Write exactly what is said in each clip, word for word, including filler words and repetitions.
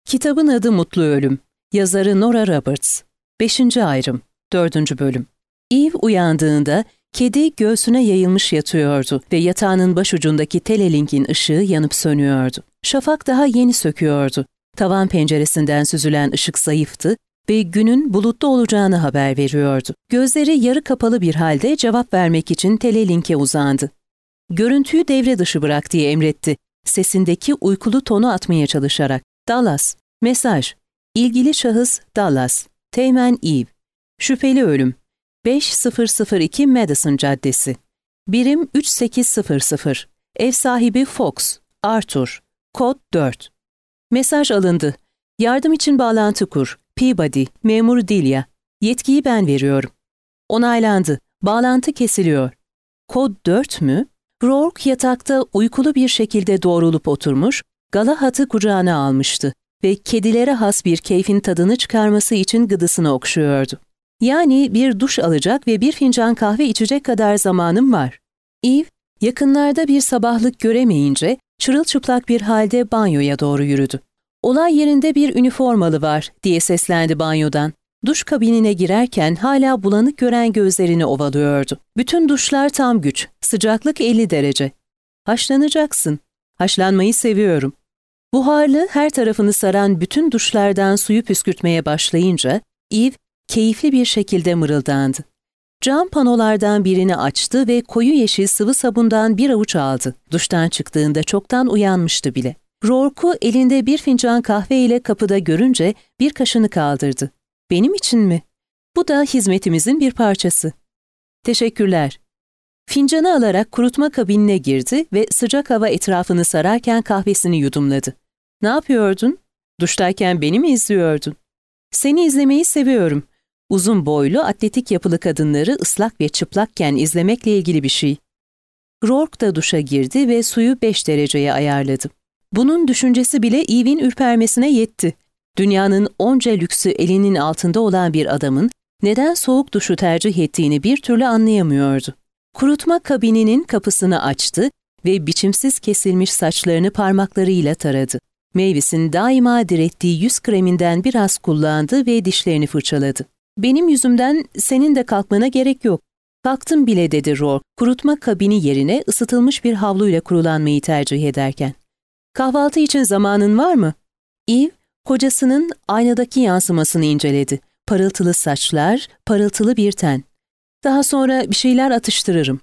Kitabın adı Mutlu Ölüm. Yazarı Nora Roberts. Beşinci ayrım. Dördüncü bölüm. Eve uyandığında kedi göğsüne yayılmış yatıyordu ve yatağının başucundaki telelinkin ışığı yanıp sönüyordu. Şafak daha yeni söküyordu. Tavan penceresinden süzülen ışık zayıftı ve günün bulutlu olacağını haber veriyordu. Gözleri yarı kapalı bir halde cevap vermek için telelinke uzandı. Görüntüyü devre dışı bırak diye emretti, sesindeki uykulu tonu atmaya çalışarak. Dallas. Mesaj. İlgili şahıs Dallas. Teğmen Eve. Şüpheli ölüm. beş bin iki Madison Caddesi. Birim üç sekiz sıfır sıfır. Ev sahibi Fox. Arthur. Kod dört. Mesaj alındı. Yardım için bağlantı kur. Peabody. Memur Delia. Yetkiyi ben veriyorum. Onaylandı. Bağlantı kesiliyor. Kod dört mü? Rourke yatakta uykulu bir şekilde doğrulup oturmuş, Galahad'ı kucağına almıştı ve kedilere has bir keyfin tadını çıkarması için gıdısını okşuyordu. Yani bir duş alacak ve bir fincan kahve içecek kadar zamanım var. Eve, yakınlarda bir sabahlık göremeyince çırılçıplak bir halde banyoya doğru yürüdü. Olay yerinde bir üniformalı var diye seslendi banyodan. Duş kabinine girerken hala bulanık gören gözlerini ovalıyordu. Bütün duşlar tam güç, sıcaklık elli derece. Haşlanacaksın. Haşlanmayı seviyorum. Buharlı, her tarafını saran bütün duşlardan suyu püskürtmeye başlayınca Eve keyifli bir şekilde mırıldandı. Cam panolardan birini açtı ve koyu yeşil sıvı sabundan bir avuç aldı. Duştan çıktığında çoktan uyanmıştı bile. Rourke'u elinde bir fincan kahve ile kapıda görünce bir kaşını kaldırdı. Benim için mi? Bu da hizmetimizin bir parçası. Teşekkürler. Fincanı alarak kurutma kabinine girdi ve sıcak hava etrafını sararken kahvesini yudumladı. Ne yapıyordun? Duştayken beni mi izliyordun? Seni izlemeyi seviyorum. Uzun boylu, atletik yapılı kadınları ıslak ve çıplakken izlemekle ilgili bir şey. Rourke da duşa girdi ve suyu beş dereceye ayarladı. Bunun düşüncesi bile Eve'in ürpermesine yetti. Dünyanın onca lüksü elinin altında olan bir adamın neden soğuk duşu tercih ettiğini bir türlü anlayamıyordu. Kurutma kabininin kapısını açtı ve biçimsiz kesilmiş saçlarını parmaklarıyla taradı. Mavis'in daima direttiği yüz kreminden biraz kullandı ve dişlerini fırçaladı. Benim yüzümden senin de kalkmana gerek yok. Kalktım bile dedi Rourke, kurutma kabini yerine ısıtılmış bir havluyla kurulanmayı tercih ederken. Kahvaltı için zamanın var mı? Eve, kocasının aynadaki yansımasını inceledi. Parıltılı saçlar, parıltılı bir ten. Daha sonra bir şeyler atıştırırım.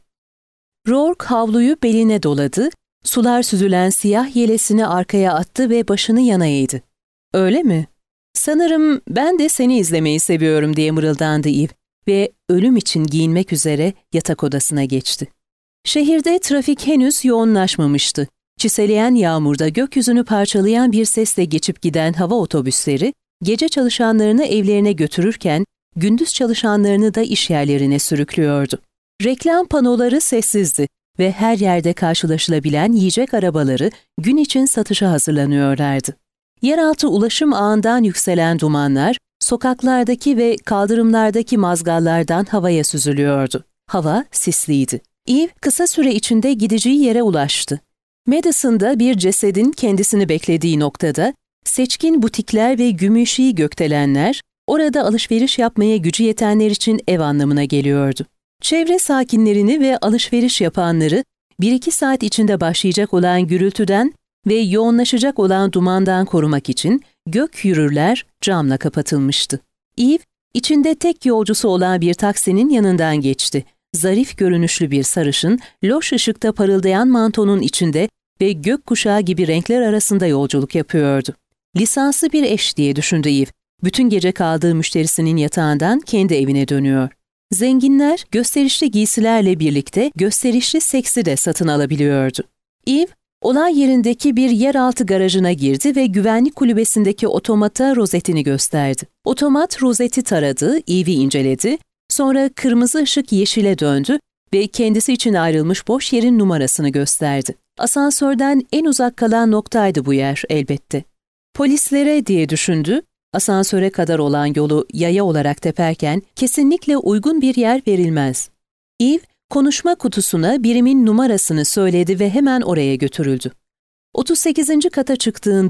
Rourke havluyu beline doladı, sular süzülen siyah yelesini arkaya attı ve başını yana eğdi. Öyle mi? Sanırım ben de seni izlemeyi seviyorum diye mırıldandı Eve ve ölüm için giyinmek üzere yatak odasına geçti. Şehirde trafik henüz yoğunlaşmamıştı. Çiseleyen yağmurda gökyüzünü parçalayan bir sesle geçip giden hava otobüsleri, gece çalışanlarını evlerine götürürken, gündüz çalışanlarını da iş yerlerine sürüklüyordu. Reklam panoları sessizdi ve her yerde karşılaşılabilen yiyecek arabaları gün için satışa hazırlanıyorlardı. Yeraltı ulaşım ağından yükselen dumanlar, sokaklardaki ve kaldırımlardaki mazgallardan havaya süzülüyordu. Hava sisliydi. Eve kısa süre içinde gideceği yere ulaştı. Madison'da bir cesedin kendisini beklediği noktada, seçkin butikler ve gümüşi gökdelenler, orada alışveriş yapmaya gücü yetenler için ev anlamına geliyordu. Çevre sakinlerini ve alışveriş yapanları, bir iki saat içinde başlayacak olan gürültüden ve yoğunlaşacak olan dumandan korumak için gök yürürler camla kapatılmıştı. Eve, içinde tek yolcusu olan bir taksinin yanından geçti. Zarif görünüşlü bir sarışın, loş ışıkta parıldayan mantonun içinde ve gökkuşağı gibi renkler arasında yolculuk yapıyordu. Lisanslı bir eş diye düşündü Eve. Bütün gece kaldığı müşterisinin yatağından kendi evine dönüyor. Zenginler gösterişli giysilerle birlikte gösterişli seksi de satın alabiliyordu. Eve, olay yerindeki bir yeraltı garajına girdi ve güvenlik kulübesindeki otomata rozetini gösterdi. Otomat rozeti taradı, Eve'i inceledi, sonra kırmızı ışık yeşile döndü ve kendisi için ayrılmış boş yerin numarasını gösterdi. Asansörden en uzak kalan noktaydı bu yer elbette. Polislere diye düşündü, asansöre kadar olan yolu yaya olarak teperken kesinlikle uygun bir yer verilmez. Eve, konuşma kutusuna birimin numarasını söyledi ve hemen oraya götürüldü. otuz sekizinci kata çıktığında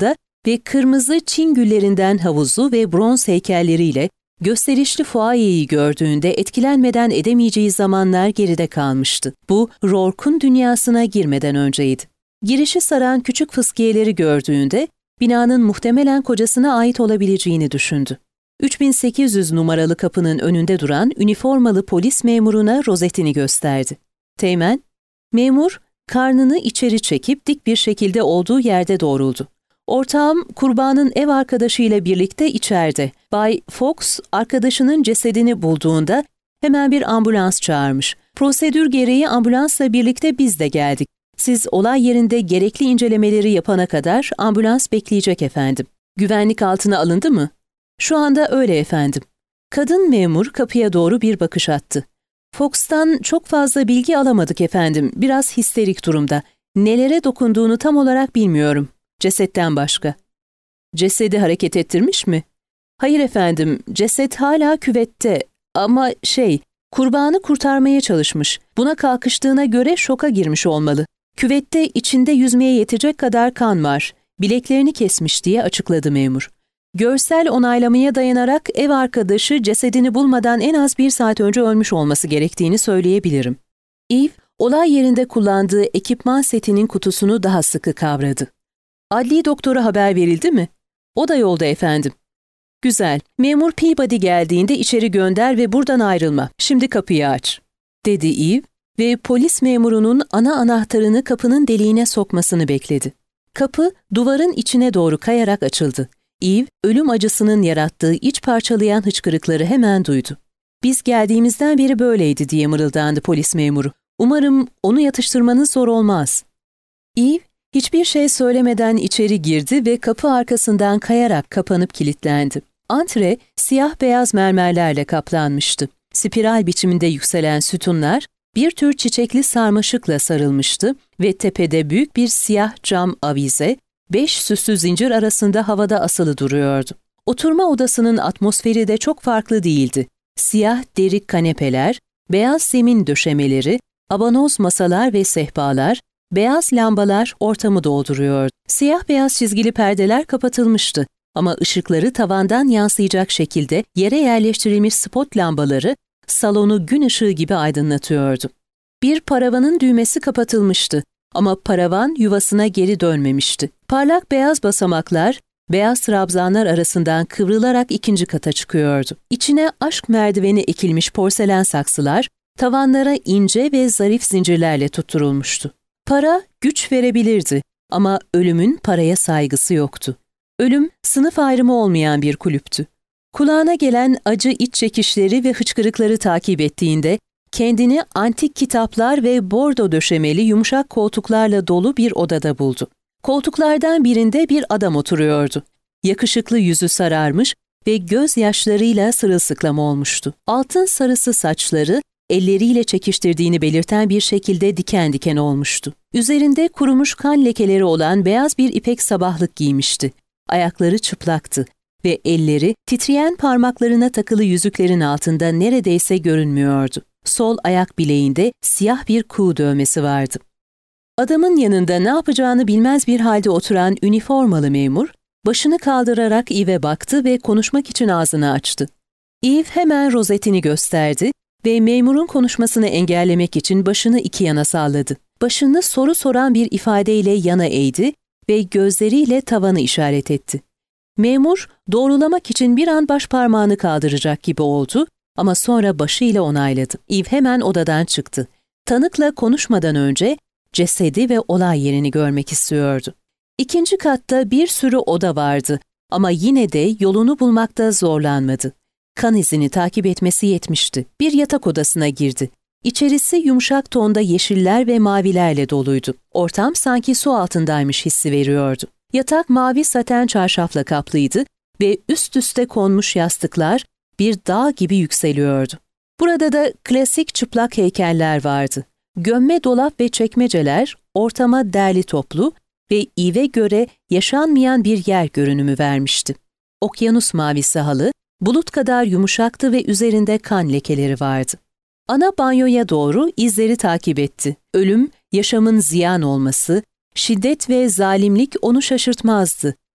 ve kırmızı Çin güllerinden havuzu ve bronz heykelleriyle gösterişli fuayeyi gördüğünde etkilenmeden edemeyeceği zamanlar geride kalmıştı. Bu, Rourke'un dünyasına girmeden önceydi. Girişi saran küçük fıskiyeleri gördüğünde, binanın muhtemelen kocasına ait olabileceğini düşündü. üç bin sekiz yüz numaralı kapının önünde duran üniformalı polis memuruna rozetini gösterdi. Teğmen, memur, karnını içeri çekip dik bir şekilde olduğu yerde doğruldu. Ortağım, kurbanın ev arkadaşıyla birlikte içeride. Bay Fox, arkadaşının cesedini bulduğunda hemen bir ambulans çağırmış. Prosedür gereği ambulansla birlikte biz de geldik. Siz olay yerinde gerekli incelemeleri yapana kadar ambulans bekleyecek efendim. Güvenlik altına alındı mı? Şu anda öyle efendim. Kadın memur kapıya doğru bir bakış attı. Fox'tan çok fazla bilgi alamadık efendim. Biraz histerik durumda. Nelere dokunduğunu tam olarak bilmiyorum. Cesetten başka. Cesedi hareket ettirmiş mi? Hayır efendim, ceset hala küvette. Ama şey, kurbanı kurtarmaya çalışmış. Buna kalkıştığına göre şoka girmiş olmalı. Küvette içinde yüzmeye yetecek kadar kan var. Bileklerini kesmiş diye açıkladı memur. Görsel onaylamaya dayanarak ev arkadaşı cesedini bulmadan en az bir saat önce ölmüş olması gerektiğini söyleyebilirim. Eve, olay yerinde kullandığı ekipman setinin kutusunu daha sıkı kavradı. Adli doktora haber verildi mi? O da yolda efendim. Güzel, memur Peabody geldiğinde içeri gönder ve buradan ayrılma. Şimdi kapıyı aç, dedi Eve ve polis memurunun ana anahtarını kapının deliğine sokmasını bekledi. Kapı, duvarın içine doğru kayarak açıldı. Eve, ölüm acısının yarattığı iç parçalayan hıçkırıkları hemen duydu. Biz geldiğimizden beri böyleydi diye mırıldandı polis memuru. Umarım onu yatıştırmanız zor olmaz. Eve, hiçbir şey söylemeden içeri girdi ve kapı arkasından kayarak kapanıp kilitlendi. Antre, siyah beyaz mermerlerle kaplanmıştı. Spiral biçiminde yükselen sütunlar, bir tür çiçekli sarmaşıkla sarılmıştı ve tepede büyük bir siyah cam avize, beş süslü zincir arasında havada asılı duruyordu. Oturma odasının atmosferi de çok farklı değildi. Siyah deri kanepeler, beyaz zemin döşemeleri, abanoz masalar ve sehpalar, beyaz lambalar ortamı dolduruyordu. Siyah beyaz çizgili perdeler kapatılmıştı ama ışıkları tavandan yansıyacak şekilde yere yerleştirilmiş spot lambaları salonu gün ışığı gibi aydınlatıyordu. Bir paravanın düğmesi kapatılmıştı ama paravan yuvasına geri dönmemişti. Parlak beyaz basamaklar, beyaz trabzanlar arasından kıvrılarak ikinci kata çıkıyordu. İçine aşk merdiveni ekilmiş porselen saksılar, tavanlara ince ve zarif zincirlerle tutturulmuştu. Para güç verebilirdi ama ölümün paraya saygısı yoktu. Ölüm sınıf ayrımı olmayan bir kulüptü. Kulağına gelen acı iç çekişleri ve hıçkırıkları takip ettiğinde kendini antik kitaplar ve bordo döşemeli yumuşak koltuklarla dolu bir odada buldu. Koltuklardan birinde bir adam oturuyordu. Yakışıklı yüzü sararmış ve gözyaşlarıyla sırılsıklam olmuştu. Altın sarısı saçları elleriyle çekiştirdiğini belirten bir şekilde diken diken olmuştu. Üzerinde kurumuş kan lekeleri olan beyaz bir ipek sabahlık giymişti. Ayakları çıplaktı ve elleri titreyen parmaklarına takılı yüzüklerin altında neredeyse görünmüyordu. Sol ayak bileğinde siyah bir kuğu dövmesi vardı. Adamın yanında ne yapacağını bilmez bir halde oturan üniformalı memur, başını kaldırarak Eve'e baktı ve konuşmak için ağzını açtı. Eve hemen rozetini gösterdi ve memurun konuşmasını engellemek için başını iki yana salladı. Başını soru soran bir ifadeyle yana eğdi ve gözleriyle tavanı işaret etti. Memur, doğrulamak için bir an baş parmağını kaldıracak gibi oldu ama sonra başıyla onayladı. Eve hemen odadan çıktı. Tanıkla konuşmadan önce cesedi ve olay yerini görmek istiyordu. İkinci katta bir sürü oda vardı ama yine de yolunu bulmakta zorlanmadı. Kan izini takip etmesi yetmişti. Bir yatak odasına girdi. İçerisi yumuşak tonda yeşiller ve mavilerle doluydu. Ortam sanki su altındaymış hissi veriyordu. Yatak mavi saten çarşafla kaplıydı ve üst üste konmuş yastıklar bir dağ gibi yükseliyordu. Burada da klasik çıplak heykeller vardı. Gömme dolap ve çekmeceler ortama derli toplu ve Eve'e göre yaşanmayan bir yer görünümü vermişti. Okyanus mavisi halı, bulut kadar yumuşaktı ve üzerinde kan lekeleri vardı. Ana banyoya doğru izleri takip etti. Ölüm, yaşamın ziyan olması, şiddet ve zalimlik onu şaşırtmazdı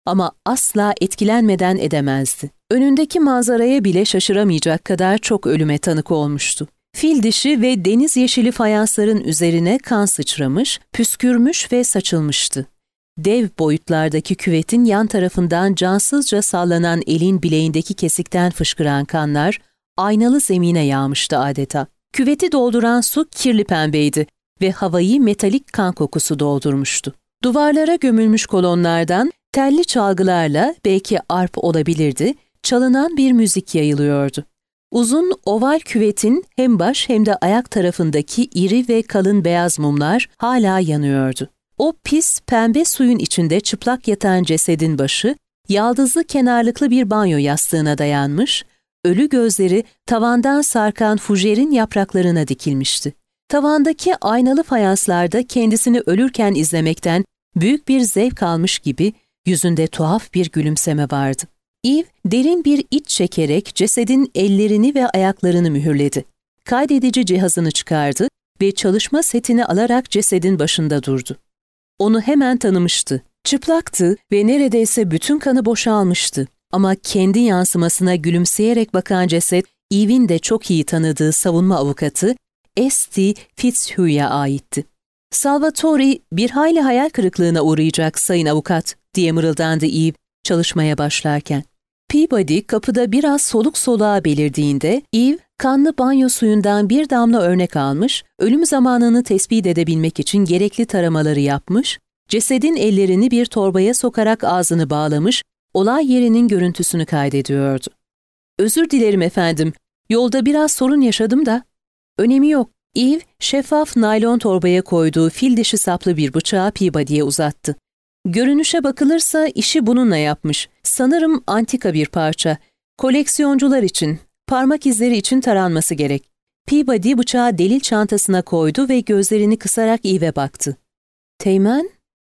ama asla etkilenmeden edemezdi. Önündeki manzaraya bile şaşıramayacak kadar çok ölüme tanık olmuştu. Fil dişi ve deniz yeşili fayansların üzerine kan sıçramış, püskürmüş ve saçılmıştı. Dev boyutlardaki küvetin yan tarafından cansızca sallanan elin bileğindeki kesikten fışkıran kanlar aynalı zemine yağmıştı adeta. Küveti dolduran su kirli pembeydi ve havayı metalik kan kokusu doldurmuştu. Duvarlara gömülmüş kolonlardan telli çalgılarla, belki arp olabilirdi, çalınan bir müzik yayılıyordu. Uzun oval küvetin hem baş hem de ayak tarafındaki iri ve kalın beyaz mumlar hala yanıyordu. O pis pembe suyun içinde çıplak yatan cesedin başı, yaldızlı kenarlıklı bir banyo yastığına dayanmış, ölü gözleri tavandan sarkan fujerin yapraklarına dikilmişti. Tavandaki aynalı fayanslarda kendisini ölürken izlemekten büyük bir zevk almış gibi yüzünde tuhaf bir gülümseme vardı. Eve derin bir iç çekerek cesedin ellerini ve ayaklarını mühürledi. Kaydedici cihazını çıkardı ve çalışma setini alarak cesedin başında durdu. Onu hemen tanımıştı. Çıplaktı ve neredeyse bütün kanı boşalmıştı. Ama kendi yansımasına gülümseyerek bakan ceset, Eve'in de çok iyi tanıdığı savunma avukatı S T Fitzhugh'ya aitti. "Salvatore bir hayli hayal kırıklığına uğrayacak sayın avukat," diye mırıldandı Eve çalışmaya başlarken. Peabody kapıda biraz soluk soluğa belirdiğinde Eve kanlı banyo suyundan bir damla örnek almış, ölüm zamanını tespit edebilmek için gerekli taramaları yapmış, cesedin ellerini bir torbaya sokarak ağzını bağlamış, olay yerinin görüntüsünü kaydediyordu. "Özür dilerim efendim, yolda biraz sorun yaşadım da." "Önemi yok." Eve, şeffaf naylon torbaya koyduğu fil dişi saplı bir bıçağı Peabody'ye uzattı. "Görünüşe bakılırsa işi bununla yapmış. Sanırım antika bir parça. Koleksiyoncular için, parmak izleri için taranması gerek." Peabody bıçağı delil çantasına koydu ve gözlerini kısarak Eve'e baktı. "Teğmen?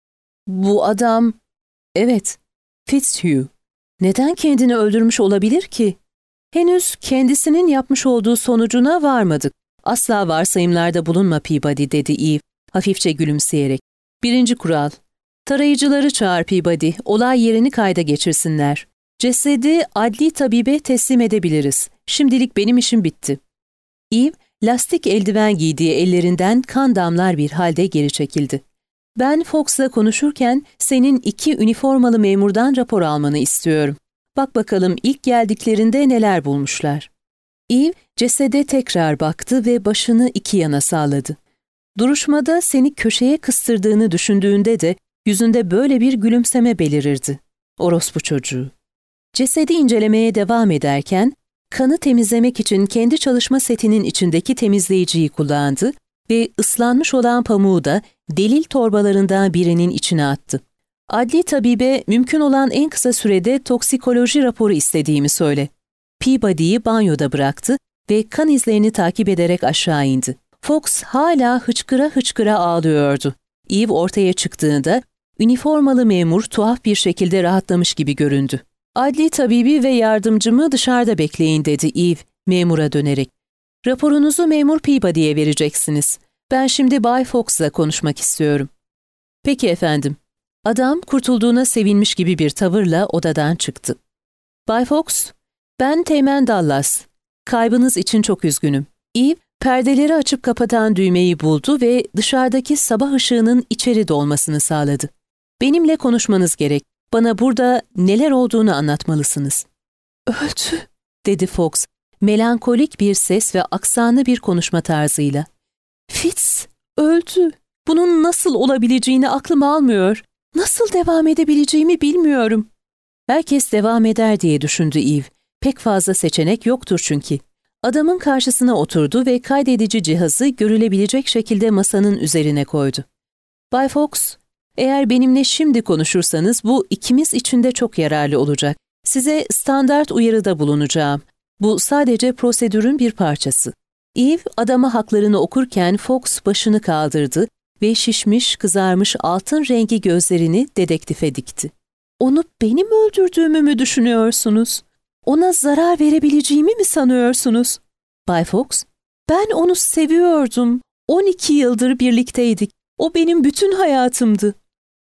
Bu adam..." "Evet, Fitzhugh. Neden kendini öldürmüş olabilir ki?" "Henüz kendisinin yapmış olduğu sonucuna varmadık. Asla varsayımlarda bulunma Peabody," dedi Eve, hafifçe gülümseyerek. "Birinci kural. Tarayıcıları çağır Peabody, olay yerini kayda geçirsinler. Cesedi adli tabibe teslim edebiliriz. Şimdilik benim işim bitti." Eve, lastik eldiven giydiği ellerinden kan damlar bir halde geri çekildi. "Ben Fox'la konuşurken senin iki üniformalı memurdan rapor almanı istiyorum. Bak bakalım ilk geldiklerinde neler bulmuşlar." Eve, cesede tekrar baktı ve başını iki yana salladı. Duruşmada seni köşeye kıstırdığını düşündüğünde de yüzünde böyle bir gülümseme belirirdi. Orospu çocuğu. Cesedi incelemeye devam ederken, kanı temizlemek için kendi çalışma setinin içindeki temizleyiciyi kullandı ve ıslanmış olan pamuğu da delil torbalarından birinin içine attı. "Adli tabibe mümkün olan en kısa sürede toksikoloji raporu istediğimi söyle." Peabody'yi banyoda bıraktı ve kan izlerini takip ederek aşağı indi. Fox hala hıçkıra hıçkıra ağlıyordu. Eve ortaya çıktığında üniformalı memur tuhaf bir şekilde rahatlamış gibi göründü. "Adli tabibi ve yardımcımı dışarıda bekleyin," dedi Eve memura dönerek. "Raporunuzu memur Peabody'ye vereceksiniz. Ben şimdi Bay Fox'la konuşmak istiyorum." "Peki efendim." Adam kurtulduğuna sevinmiş gibi bir tavırla odadan çıktı. "Bay Fox, ben Teğmen Dallas. Kaybınız için çok üzgünüm." Eve, perdeleri açıp kapatan düğmeyi buldu ve dışarıdaki sabah ışığının içeri dolmasını sağladı. "Benimle konuşmanız gerek. Bana burada neler olduğunu anlatmalısınız." "Öldü," dedi Fox, melankolik bir ses ve aksanlı bir konuşma tarzıyla. "Fitz, öldü. Bunun nasıl olabileceğini aklım almıyor. Nasıl devam edebileceğimi bilmiyorum." Herkes devam eder diye düşündü Eve. Pek fazla seçenek yoktur çünkü. Adamın karşısına oturdu ve kaydedici cihazı görülebilecek şekilde masanın üzerine koydu. "Bay Fox, eğer benimle şimdi konuşursanız bu ikimiz için de çok yararlı olacak. Size standart uyarıda bulunacağım. Bu sadece prosedürün bir parçası." Eve adama haklarını okurken Fox başını kaldırdı ve şişmiş, kızarmış altın rengi gözlerini dedektife dikti. "Onu benim öldürdüğümü mü düşünüyorsunuz? Ona zarar verebileceğimi mi sanıyorsunuz?" "Bay Fox, ben onu seviyordum. on iki yıldır birlikteydik. O benim bütün hayatımdı."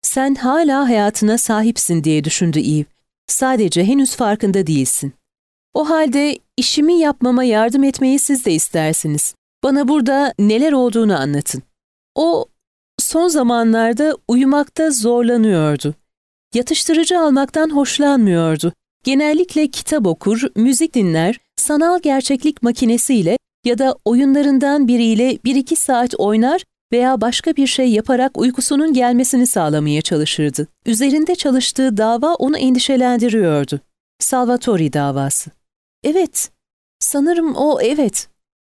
Sen hala hayatına sahipsin diye düşündü Eve. Sadece henüz farkında değilsin. O halde işimi yapmama yardım etmeyi siz de istersiniz. Bana burada neler olduğunu anlatın. O son zamanlarda uyumakta zorlanıyordu. Yatıştırıcı almaktan hoşlanmıyordu. Genellikle kitap okur, müzik dinler, sanal gerçeklik makinesiyle ya da oyunlarından biriyle bir iki saat oynar veya başka bir şey yaparak uykusunun gelmesini sağlamaya çalışırdı. Üzerinde çalıştığı dava onu endişelendiriyordu. Salvatore davası. Evet, sanırım o evet.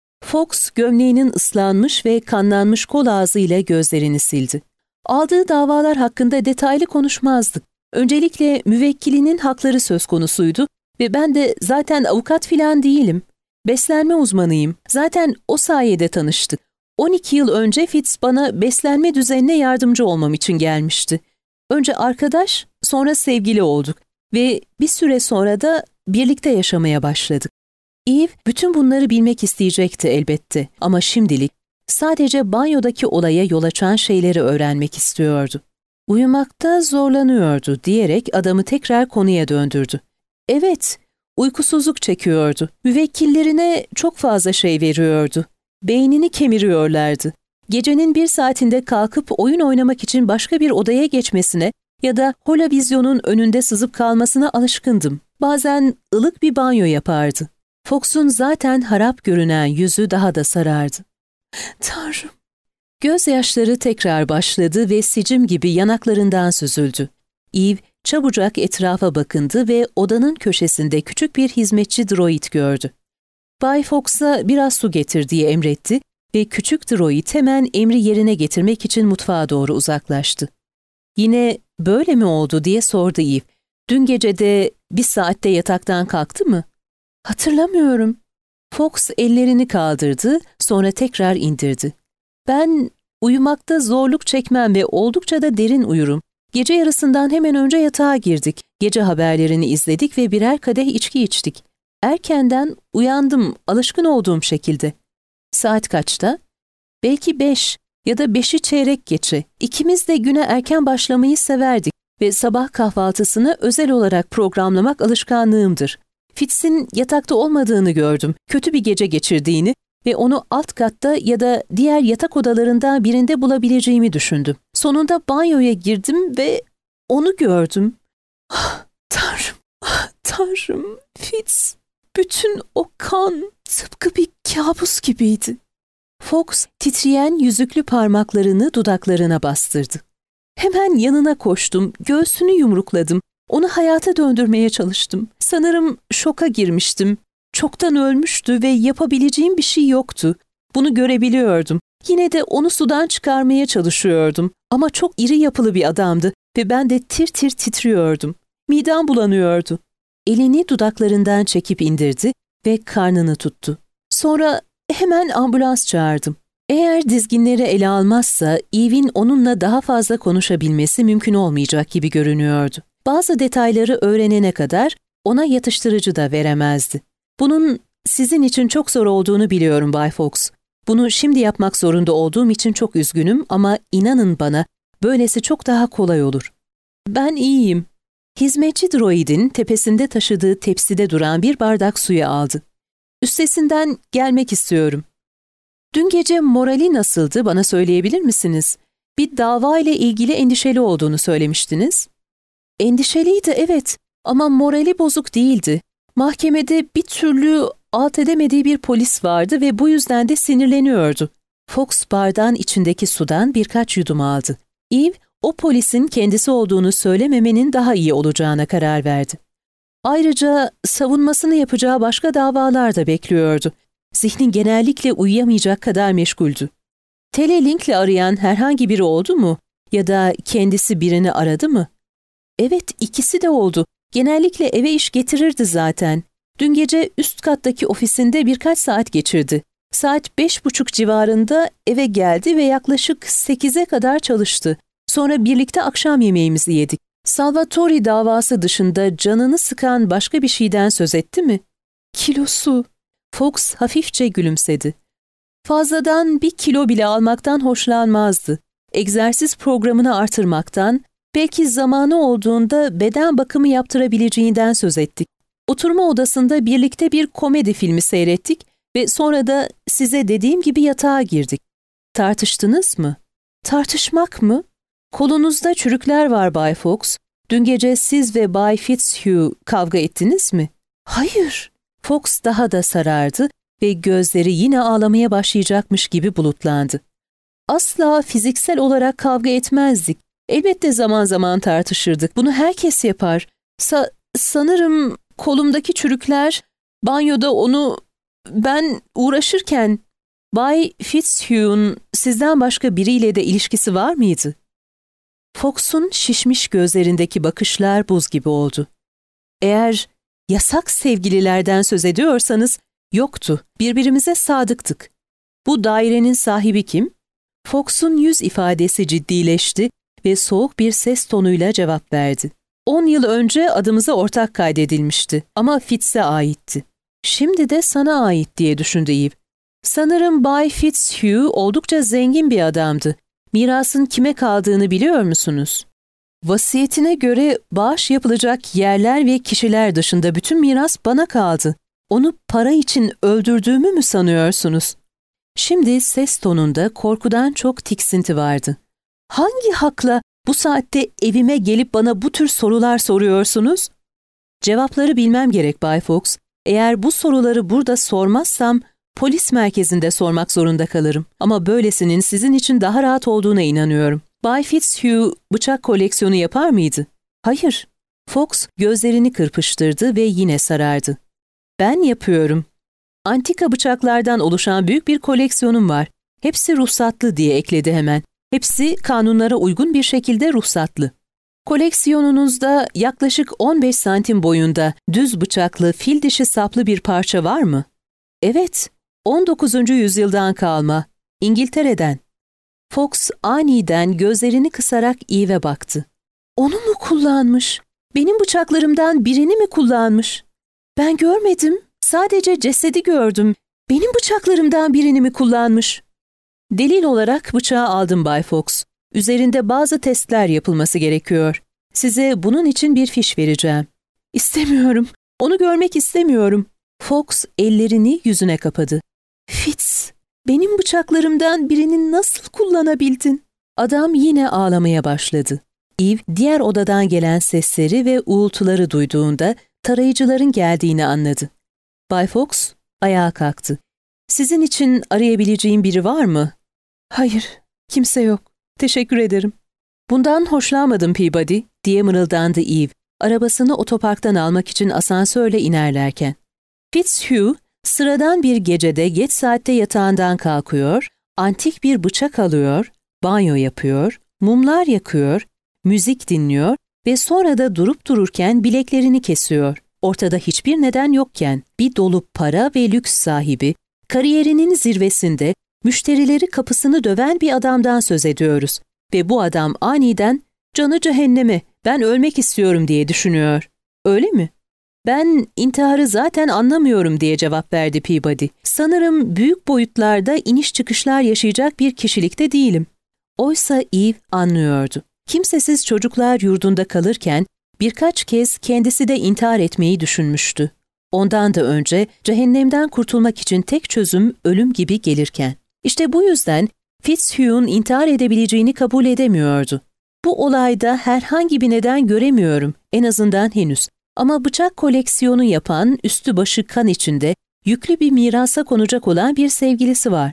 Fox gömleğinin ıslanmış ve kanlanmış kol ağzıyla gözlerini sildi. Aldığı davalar hakkında detaylı konuşmazdık. Öncelikle müvekkilinin hakları söz konusuydu ve ben de zaten avukat filan değilim. Beslenme uzmanıyım. Zaten o sayede tanıştık. on iki yıl önce Fitz bana beslenme düzenine yardımcı olmam için gelmişti. Önce arkadaş, sonra sevgili olduk ve bir süre sonra da birlikte yaşamaya başladık. Eve bütün bunları bilmek isteyecekti elbette ama şimdilik sadece banyodaki olaya yol açan şeyleri öğrenmek istiyordu. Uyumakta zorlanıyordu diyerek adamı tekrar konuya döndürdü. Evet, uykusuzluk çekiyordu. Müvekkillerine çok fazla şey veriyordu. Beynini kemiriyorlardı. Gecenin bir saatinde kalkıp oyun oynamak için başka bir odaya geçmesine ya da holovizyonun önünde sızıp kalmasına alışkındım. Bazen ılık bir banyo yapardı. Fox'un zaten harap görünen yüzü daha da sarardı. Tanrım! Gözyaşları tekrar başladı ve sicim gibi yanaklarından süzüldü. Eve çabucak etrafa bakındı ve odanın köşesinde küçük bir hizmetçi droid gördü. Bay Fox'a biraz su getir diye emretti ve küçük droid hemen emri yerine getirmek için mutfağa doğru uzaklaştı. Yine böyle mi oldu diye sordu Eve. Dün gece de bir saatte yataktan kalktı mı? Hatırlamıyorum. Fox ellerini kaldırdı, sonra tekrar indirdi. Ben uyumakta zorluk çekmem ve oldukça da derin uyurum. Gece yarısından hemen önce yatağa girdik. Gece haberlerini izledik ve birer kadeh içki içtik. Erkenden uyandım, alışkın olduğum şekilde. Saat kaçta? Belki beş ya da beşi çeyrek geçe. İkimiz de güne erken başlamayı severdik ve sabah kahvaltısını özel olarak programlamak alışkanlığımdır. Fitz'in yatakta olmadığını gördüm, kötü bir gece geçirdiğini ve onu alt katta ya da diğer yatak odalarından birinde bulabileceğimi düşündüm. Sonunda banyoya girdim ve onu gördüm. Ah, Tanrım, ah, Tanrım, Fitz. Bütün o kan tıpkı bir kabus gibiydi. Fox titreyen yüzüklü parmaklarını dudaklarına bastırdı. Hemen yanına koştum, göğsünü yumrukladım. Onu hayata döndürmeye çalıştım. Sanırım şoka girmiştim. Çoktan ölmüştü ve yapabileceğim bir şey yoktu. Bunu görebiliyordum. Yine de onu sudan çıkarmaya çalışıyordum. Ama çok iri yapılı bir adamdı ve ben de tir tir titriyordum. Midem bulanıyordu. Elini dudaklarından çekip indirdi ve karnını tuttu. Sonra hemen ambulans çağırdım. Eğer dizginleri ele almazsa Eve'in onunla daha fazla konuşabilmesi mümkün olmayacak gibi görünüyordu. Bazı detayları öğrenene kadar ona yatıştırıcı da veremezdi. Bunun sizin için çok zor olduğunu biliyorum Bay Fox. Bunu şimdi yapmak zorunda olduğum için çok üzgünüm ama inanın bana böylesi çok daha kolay olur. Ben iyiyim. Hizmetçi droidin tepesinde taşıdığı tepside duran bir bardak suyu aldı. Üstesinden gelmek istiyorum. Dün gece morali nasıldı bana söyleyebilir misiniz? Bir dava ile ilgili endişeli olduğunu söylemiştiniz. Endişeliydi evet ama morali bozuk değildi. Mahkemede bir türlü alt edemediği bir polis vardı ve bu yüzden de sinirleniyordu. Fox bardağın içindeki sudan birkaç yudum aldı. Eve o polisin kendisi olduğunu söylememenin daha iyi olacağına karar verdi. Ayrıca savunmasını yapacağı başka davalar da bekliyordu. Zihni genellikle uyuyamayacak kadar meşguldü. Telelink'le arayan herhangi biri oldu mu? Ya da kendisi birini aradı mı? Evet, ikisi de oldu. Genellikle eve iş getirirdi zaten. Dün gece üst kattaki ofisinde birkaç saat geçirdi. Saat beş buçuk civarında eve geldi ve yaklaşık sekize kadar çalıştı. Sonra birlikte akşam yemeğimizi yedik. Salvatore davası dışında canını sıkan başka bir şeyden söz etti mi? Kilosu. Fox hafifçe gülümsedi. Fazladan bir kilo bile almaktan hoşlanmazdı. Egzersiz programını artırmaktan, Belki zamanı olduğunda beden bakımı yaptırabileceğinden söz ettik. Oturma odasında birlikte bir komedi filmi seyrettik ve sonra da size dediğim gibi yatağa girdik. Tartıştınız mı? Tartışmak mı? Kolunuzda çürükler var Bay Fox. Dün gece siz ve Bay Fitzhugh kavga ettiniz mi? Hayır. Fox daha da sarardı ve gözleri yine ağlamaya başlayacakmış gibi bulutlandı. Asla fiziksel olarak kavga etmezdik. Elbette zaman zaman tartışırdık. Bunu herkes yapar. Sa- sanırım kolumdaki çürükler, banyoda onu ben uğraşırken Bay Fitzhugh'un sizden başka biriyle de ilişkisi var mıydı? Fox'un şişmiş gözlerindeki bakışlar buz gibi oldu. Eğer yasak sevgililerden söz ediyorsanız yoktu. Birbirimize sadıktık. Bu dairenin sahibi kim? Fox'un yüz ifadesi ciddileşti ve soğuk bir ses tonuyla cevap verdi. On yıl önce adımıza ortak kaydedilmişti ama Fitz'e aitti. Şimdi de sana ait diye düşündü Eve. Sanırım Bay Fitzhugh oldukça zengin bir adamdı. Mirasın kime kaldığını biliyor musunuz? Vasiyetine göre bağış yapılacak yerler ve kişiler dışında bütün miras bana kaldı. Onu para için öldürdüğümü mü sanıyorsunuz? Şimdi ses tonunda korkudan çok tiksinti vardı. Hangi hakla bu saatte evime gelip bana bu tür sorular soruyorsunuz? Cevapları bilmem gerek Bay Fox. Eğer bu soruları burada sormazsam polis merkezinde sormak zorunda kalırım. Ama böylesinin sizin için daha rahat olduğuna inanıyorum. Bay Fitzhugh bıçak koleksiyonu yapar mıydı? Hayır. Fox gözlerini kırpıştırdı ve yine sarardı. Ben yapıyorum. Antika bıçaklardan oluşan büyük bir koleksiyonum var. Hepsi ruhsatlı diye ekledi hemen. Hepsi kanunlara uygun bir şekilde ruhsatlı. Koleksiyonunuzda yaklaşık on beş santim boyunda düz bıçaklı fil dişi saplı bir parça var mı? Evet, on dokuzuncu yüzyıldan kalma, İngiltere'den. Fox aniden gözlerini kısarak Eve'e baktı. Onu mu kullanmış? Benim bıçaklarımdan birini mi kullanmış? Ben görmedim, sadece cesedi gördüm. Benim bıçaklarımdan birini mi kullanmış? Delil olarak bıçağı aldım Bay Fox. Üzerinde bazı testler yapılması gerekiyor. Size bunun için bir fiş vereceğim. İstemiyorum. Onu görmek istemiyorum. Fox ellerini yüzüne kapadı. Fitz, benim bıçaklarımdan birini nasıl kullanabildin? Adam yine ağlamaya başladı. Eve diğer odadan gelen sesleri ve uğultuları duyduğunda tarayıcıların geldiğini anladı. Bay Fox ayağa kalktı. Sizin için arayabileceğim biri var mı? Hayır, kimse yok. Teşekkür ederim. Bundan hoşlanmadım Peabody, diye mırıldandı Eve, arabasını otoparktan almak için asansörle inerlerken. Fitzhugh, sıradan bir gecede geç saatte yatağından kalkıyor, antik bir bıçak alıyor, banyo yapıyor, mumlar yakıyor, müzik dinliyor ve sonra da durup dururken bileklerini kesiyor. Ortada hiçbir neden yokken bir dolup para ve lüks sahibi, kariyerinin zirvesinde müşterileri kapısını döven bir adamdan söz ediyoruz. Ve bu adam aniden canı cehenneme, ben ölmek istiyorum diye düşünüyor. Öyle mi? Ben intiharı zaten anlamıyorum diye cevap verdi Peabody. Sanırım büyük boyutlarda iniş çıkışlar yaşayacak bir kişilikte değilim. Oysa Eve anlıyordu. Kimsesiz çocuklar yurdunda kalırken birkaç kez kendisi de intihar etmeyi düşünmüştü. Ondan da önce cehennemden kurtulmak için tek çözüm ölüm gibi gelirken. İşte bu yüzden Fitzhugh'un intihar edebileceğini kabul edemiyordu. Bu olayda herhangi bir neden göremiyorum, en azından henüz. Ama bıçak koleksiyonu yapan, üstü başı kan içinde, yüklü bir mirasa konacak olan bir sevgilisi var.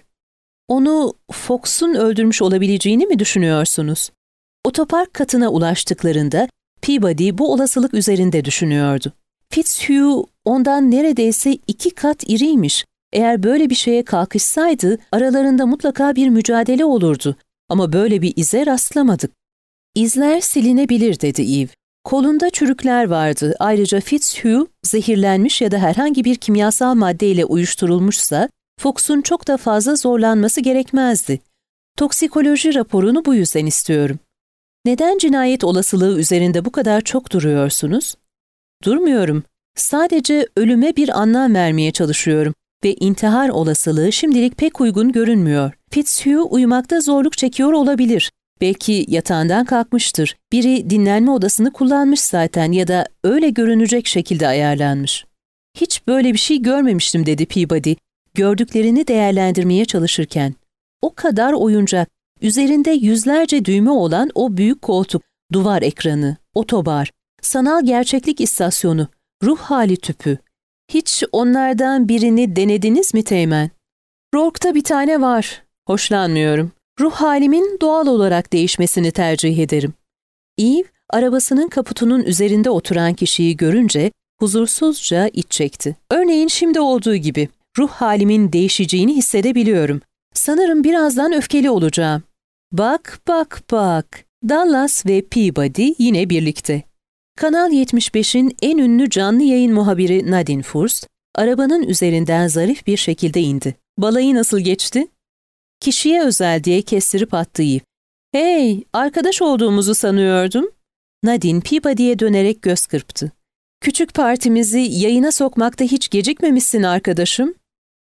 Onu Fox'un öldürmüş olabileceğini mi düşünüyorsunuz? Otopark katına ulaştıklarında Peabody bu olasılık üzerinde düşünüyordu. Fitzhugh ondan neredeyse iki kat iriymiş. Eğer böyle bir şeye kalkışsaydı aralarında mutlaka bir mücadele olurdu. Ama böyle bir ize rastlamadık. İzler silinebilir dedi Eve. Kolunda çürükler vardı. Ayrıca Fitzhugh zehirlenmiş ya da herhangi bir kimyasal maddeyle uyuşturulmuşsa Fox'un çok da fazla zorlanması gerekmezdi. Toksikoloji raporunu bu yüzden istiyorum. Neden cinayet olasılığı üzerinde bu kadar çok duruyorsunuz? Durmuyorum. Sadece ölüme bir anlam vermeye çalışıyorum ve intihar olasılığı şimdilik pek uygun görünmüyor. Fitzhugh uyumakta zorluk çekiyor olabilir Belki yatağından kalkmıştır. Biri dinlenme odasını kullanmış zaten ya da öyle görünecek şekilde ayarlanmış. Hiç böyle bir şey görmemiştim dedi Peabody, gördüklerini değerlendirmeye çalışırken. O kadar oyuncak, üzerinde yüzlerce düğme olan o büyük koltuk, duvar ekranı, otobar, sanal gerçeklik istasyonu, ruh hali tüpü. Hiç onlardan birini denediniz mi Teğmen? Rourke'ta bir tane var. Hoşlanmıyorum. Ruh halimin doğal olarak değişmesini tercih ederim. Eve, arabasının kaputunun üzerinde oturan kişiyi görünce huzursuzca iç çekti. Örneğin şimdi olduğu gibi. Ruh halimin değişeceğini hissedebiliyorum. Sanırım birazdan öfkeli olacağım. Bak, bak, bak. Dallas ve Peabody yine birlikte. Kanal yetmiş beşin en ünlü canlı yayın muhabiri Nadine Furst, arabanın üzerinden zarif bir şekilde indi. Balayı nasıl geçti? Kişiye özel diye kestirip attı Eve. Hey, arkadaş olduğumuzu sanıyordum. Nadine Peabody'ye dönerek göz kırptı. Küçük partimizi yayına sokmakta hiç gecikmemişsin arkadaşım.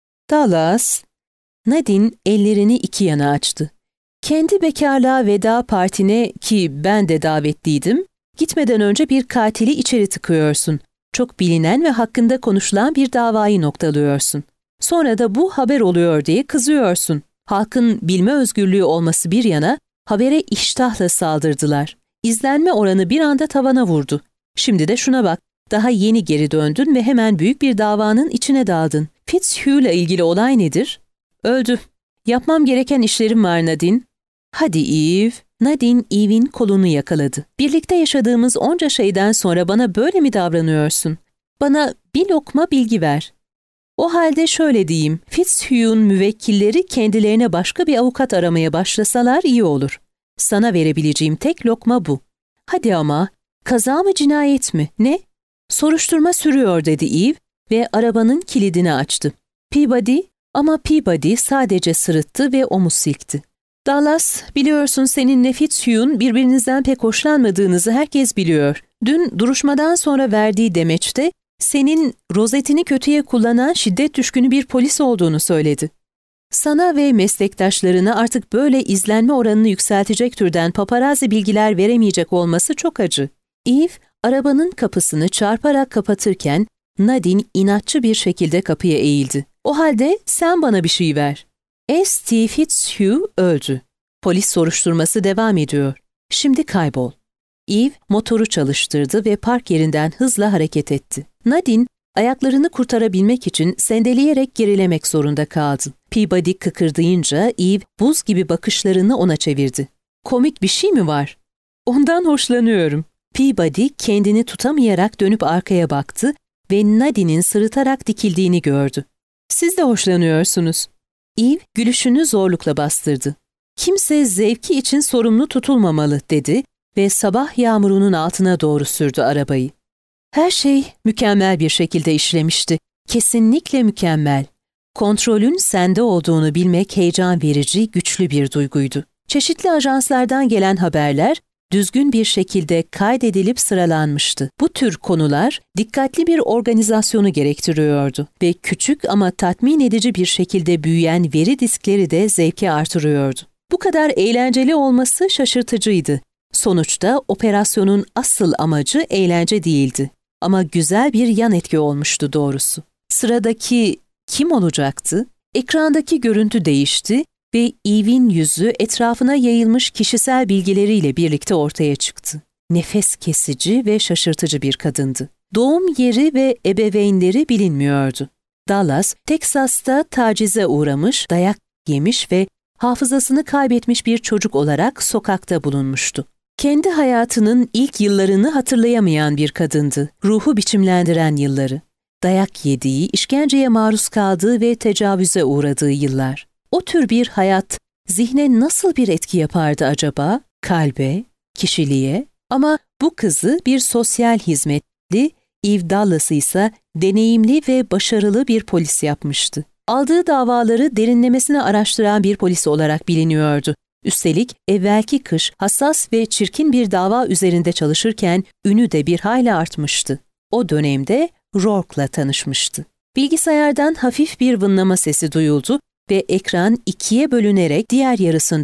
Dallas. Nadine ellerini iki yana açtı. Kendi bekarlığa veda partine ki ben de davetliydim, gitmeden önce bir katili içeri tıkıyorsun. Çok bilinen ve hakkında konuşulan bir davayı noktalıyorsun. Sonra da bu haber oluyor diye kızıyorsun. Halkın bilme özgürlüğü olması bir yana, habere iştahla saldırdılar. İzlenme oranı bir anda tavana vurdu. Şimdi de şuna bak, daha yeni geri döndün ve hemen büyük bir davanın içine daldın. Fitzhugh'la ilgili olay nedir? Öldü. Yapmam gereken işlerim var Nadine. Hadi Eve. Nadine, Eve'in kolunu yakaladı. Birlikte yaşadığımız onca şeyden sonra bana böyle mi davranıyorsun? Bana bir lokma bilgi ver. O halde şöyle diyeyim, Fitzhugh'un müvekkilleri kendilerine başka bir avukat aramaya başlasalar iyi olur. Sana verebileceğim tek lokma bu. Hadi ama, kaza mı cinayet mi, ne? Soruşturma sürüyor dedi Eve ve arabanın kilidini açtı. Peabody, ama Peabody sadece sırıttı ve omuz silkti. Dallas, biliyorsun seninle Fitzhugh'un birbirinizden pek hoşlanmadığınızı herkes biliyor. Dün duruşmadan sonra verdiği demeçte senin rozetini kötüye kullanan şiddet düşkünü bir polis olduğunu söyledi. Sana ve meslektaşlarına artık böyle izlenme oranını yükseltecek türden paparazzi bilgiler veremeyecek olması çok acı. Eve, arabanın kapısını çarparak kapatırken Nadine inatçı bir şekilde kapıya eğildi. O halde sen bana bir şey ver. S T Fitzhugh öldü. Polis soruşturması devam ediyor. Şimdi kaybol. Eve motoru çalıştırdı ve park yerinden hızla hareket etti. Nadine, ayaklarını kurtarabilmek için sendeleyerek gerilemek zorunda kaldı. Peabody kıkırdayınca Eve buz gibi bakışlarını ona çevirdi. Komik bir şey mi var? Ondan hoşlanıyorum. Peabody kendini tutamayarak dönüp arkaya baktı ve Nadine'in sırıtarak dikildiğini gördü. Siz de hoşlanıyorsunuz. Eve gülüşünü zorlukla bastırdı. Kimse zevki için sorumlu tutulmamalı dedi ve sabah yağmurunun altına doğru sürdü arabayı. Her şey mükemmel bir şekilde işlemişti. Kesinlikle mükemmel. Kontrolün sende olduğunu bilmek heyecan verici, güçlü bir duyguydu. Çeşitli ajanslardan gelen haberler düzgün bir şekilde kaydedilip sıralanmıştı. Bu tür konular dikkatli bir organizasyonu gerektiriyordu ve küçük ama tatmin edici bir şekilde büyüyen veri diskleri de zevki artırıyordu. Bu kadar eğlenceli olması şaşırtıcıydı. Sonuçta operasyonun asıl amacı eğlence değildi. Ama güzel bir yan etki olmuştu doğrusu. Sıradaki kim olacaktı? Ekrandaki görüntü değişti ve Eve'in yüzü etrafına yayılmış kişisel bilgileriyle birlikte ortaya çıktı. Nefes kesici ve şaşırtıcı bir kadındı. Doğum yeri ve ebeveynleri bilinmiyordu. Dallas, Teksas'ta tacize uğramış, dayak yemiş ve hafızasını kaybetmiş bir çocuk olarak sokakta bulunmuştu. Kendi hayatının ilk yıllarını hatırlayamayan bir kadındı, ruhu biçimlendiren yılları. Dayak yediği, işkenceye maruz kaldığı ve tecavüze uğradığı yıllar. O tür bir hayat zihne nasıl bir etki yapardı acaba? Kalbe, kişiliğe. Ama bu kızı bir sosyal hizmetli, Eve Dallas'ı ise deneyimli ve başarılı bir polis yapmıştı. Aldığı davaları derinlemesine araştıran bir polis olarak biliniyordu. Üstelik evvelki kış hassas ve çirkin bir dava üzerinde çalışırken ünü de bir hayli artmıştı. O dönemde Rourke'la tanışmıştı. Bilgisayardan hafif bir vınlama sesi duyuldu ve ekran ikiye bölünerek diğer yarısında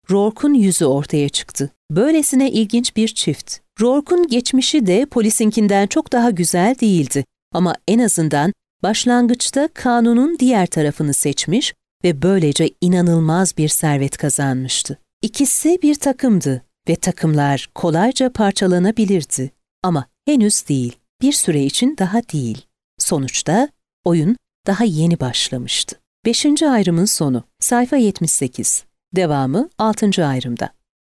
Rourke'un yüzü ortaya çıktı. Böylesine ilginç bir çift. Rourke'un geçmişi de polisinkinden çok daha güzel değildi. Ama en azından başlangıçta kanunun diğer tarafını seçmiş ve böylece inanılmaz bir servet kazanmıştı. İkisi bir takımdı ve takımlar kolayca parçalanabilirdi. Ama henüz değil, bir süre için daha değil. Sonuçta oyun daha yeni başlamıştı. Beşinci ayrımın sonu, sayfa yetmiş sekiz. Devamı altıncı ayrımda.